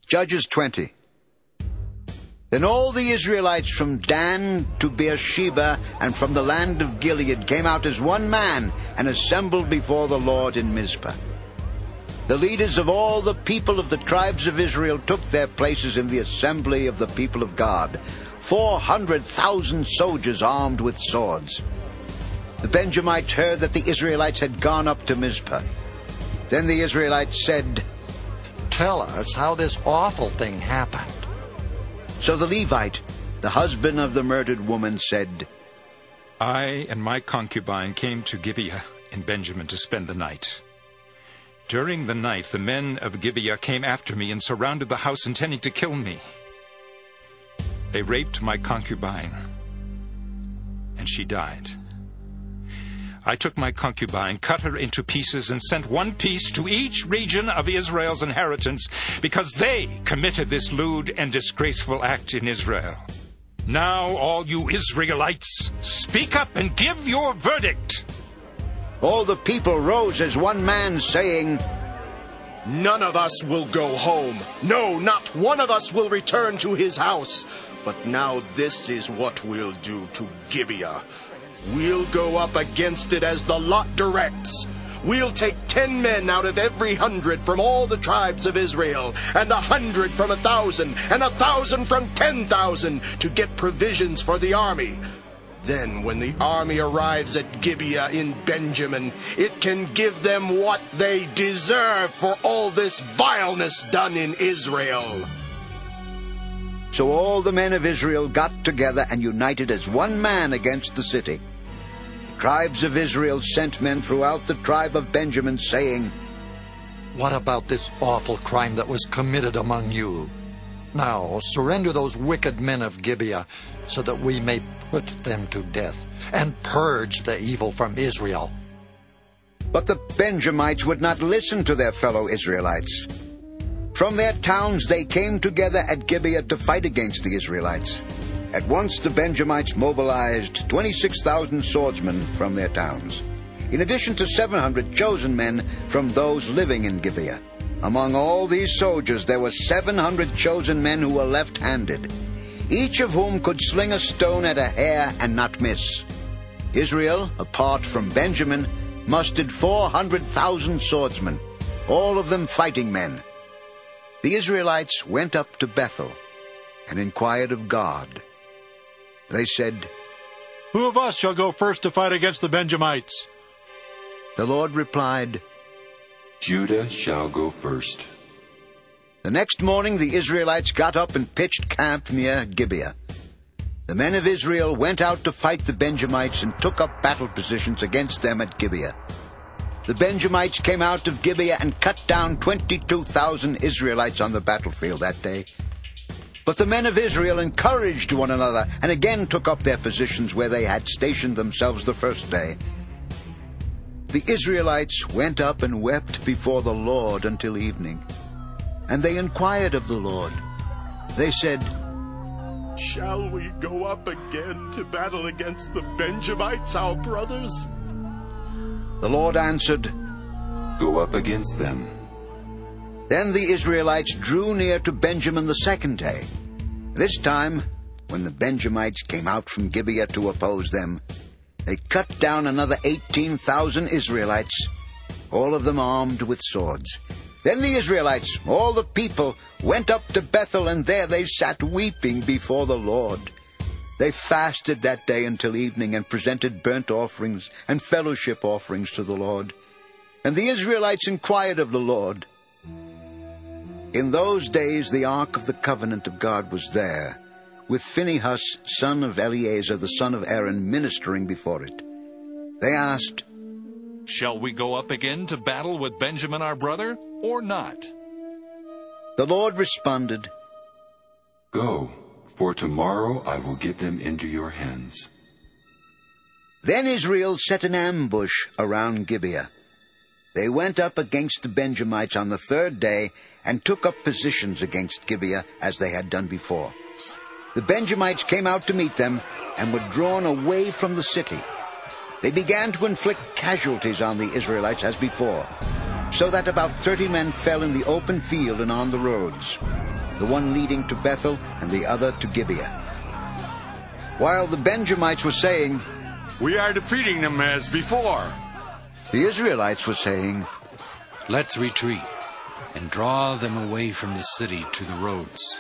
Judges 20. Then all the Israelites from Dan to Beersheba and from the land of Gilead came out as one man and assembled before the Lord in Mizpah. The leaders of all the people of the tribes of Israel took their places in the assembly of the people of God, 400,000 soldiers armed with swords. The Benjamites heard that the Israelites had gone up to Mizpah. Then the Israelites said, "Tell us how this awful thing happened." So the Levite, the husband of the murdered woman, said, I and my concubine came to Gibeah in Benjamin to spend the night. During the night, the men of Gibeah came after me and surrounded the house, intending to kill me. They raped my concubine, and she died. I took my concubine, cut her into pieces, and sent one piece to each region of Israel's inheritance, because they committed this lewd and disgraceful act in Israel. Now, all you Israelites, speak up and give your verdict. All the people rose as one man, saying, "None of us will go home. No, not one of us will return to his house. But now this is what we'll do to Gibeah. We'll go up against it as the lot directs. We'll take 10 men out of every 100 from all the tribes of Israel, and 100 from 1,000, and 1,000 from 10,000 to get provisions for the army. Then when the army arrives at Gibeah in Benjamin, it can give them what they deserve for all this vileness done in Israel." So all the men of Israel got together and united as one man against the city. The tribes of Israel sent men throughout the tribe of Benjamin, saying, "What about this awful crime that was committed among you? Now surrender those wicked men of Gibeah, so that we may put them to death and purge the evil from Israel." But the Benjamites would not listen to their fellow Israelites. From their towns they came together at Gibeah to fight against the Israelites. At once the Benjamites mobilized 26,000 swordsmen from their towns, in addition to 700 chosen men from those living in Gibeah. Among all these soldiers there were 700 chosen men who were left-handed, each of whom could sling a stone at a hair and not miss. Israel, apart from Benjamin, mustered 400,000 swordsmen, all of them fighting men. The Israelites went up to Bethel and inquired of God. They said, "Who of us shall go first to fight against the Benjamites?" The Lord replied, "Judah shall go first." The next morning the Israelites got up and pitched camp near Gibeah. The men of Israel went out to fight the Benjamites and took up battle positions against them at Gibeah. The Benjamites came out of Gibeah and cut down 22,000 Israelites on the battlefield that day. But the men of Israel encouraged one another and again took up their positions where they had stationed themselves the first day. The Israelites went up and wept before the Lord until evening. And they inquired of the Lord. They said, "Shall we go up again to battle against the Benjamites, our brothers?" The Lord answered, Go up against them. Then the Israelites drew near to Benjamin the second day. This time, when the Benjamites came out from Gibeah to oppose them, they cut down another 18,000 Israelites, all of them armed with swords. Then the Israelites, all the people, went up to Bethel, and there they sat weeping before the Lord. They fasted that day until evening and presented burnt offerings and fellowship offerings to the Lord. And the Israelites inquired of the Lord. In those days the ark of the covenant of God was there, with Phinehas, son of Eleazar, the son of Aaron, ministering before it. They asked, "Shall we go up again to battle with Benjamin our brother, or not?" The Lord responded, Go, for tomorrow I will give them into your hands. Then Israel set an ambush around Gibeah. They went up against the Benjamites on the third day and took up positions against Gibeah as they had done before. The Benjamites came out to meet them and were drawn away from the city. They began to inflict casualties on the Israelites as before. so that about 30 men fell in the open field and on the roads, the one leading to Bethel and the other to Gibeah. While the Benjamites were saying, "We are defeating them as before," the Israelites were saying, "Let's retreat and draw them away from the city to the roads."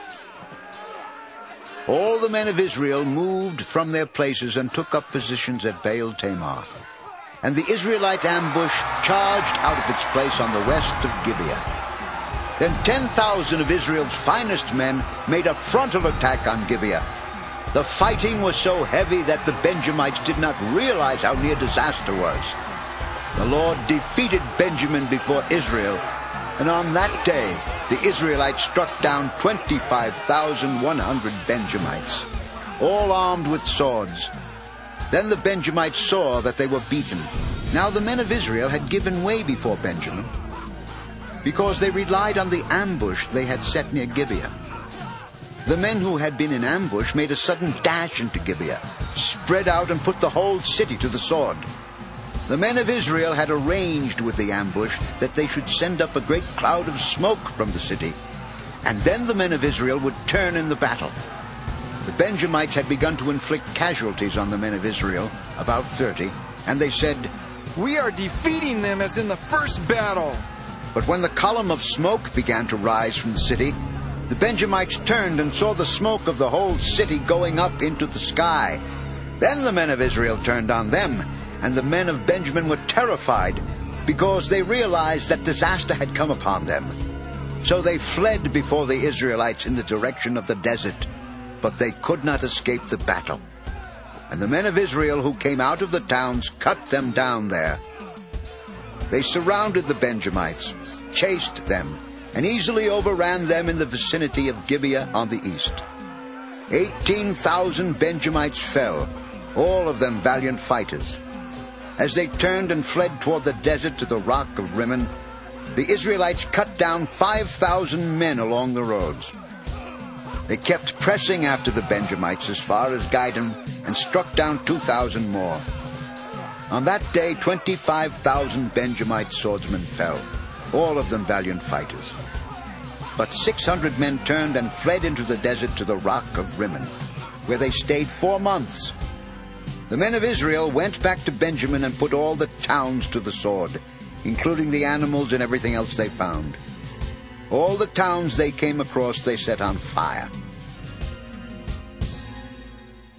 All the men of Israel moved from their places and took up positions at Baal Tamar. And the Israelite ambush charged out of its place on the west of Gibeah. Then 10,000 of Israel's finest men made a frontal attack on Gibeah. The fighting was so heavy that the Benjamites did not realize how near disaster was. The Lord defeated Benjamin before Israel, and on that day the Israelites struck down 25,100 Benjamites, all armed with swords. Then the Benjamites saw that they were beaten. Now the men of Israel had given way before Benjamin, because they relied on the ambush they had set near Gibeah. The men who had been in ambush made a sudden dash into Gibeah, spread out and put the whole city to the sword. The men of Israel had arranged with the ambush that they should send up a great cloud of smoke from the city, and then the men of Israel would turn in the battle. The Benjamites had begun to inflict casualties on the men of Israel, about 30, and they said, "We are defeating them as in the first battle." But when the column of smoke began to rise from the city, the Benjamites turned and saw the smoke of the whole city going up into the sky. Then the men of Israel turned on them, and the men of Benjamin were terrified, because they realized that disaster had come upon them. So they fled before the Israelites in the direction of the desert, but they could not escape the battle. And the men of Israel who came out of the towns cut them down there. They surrounded the Benjamites, chased them, and easily overran them in the vicinity of Gibeah on the east. 18,000 Benjamites fell, all of them valiant fighters. As they turned and fled toward the desert to the rock of Rimmon, the Israelites cut down 5,000 men along the roads. They kept pressing after the Benjamites as far as Gidom and struck down 2,000 more. On that day 25,000 Benjamite swordsmen fell, all of them valiant fighters. But 600 men turned and fled into the desert to the rock of Rimmon, where they stayed 4 months. The men of Israel went back to Benjamin and put all the towns to the sword, including the animals and everything else they found. All the towns they came across they set on fire.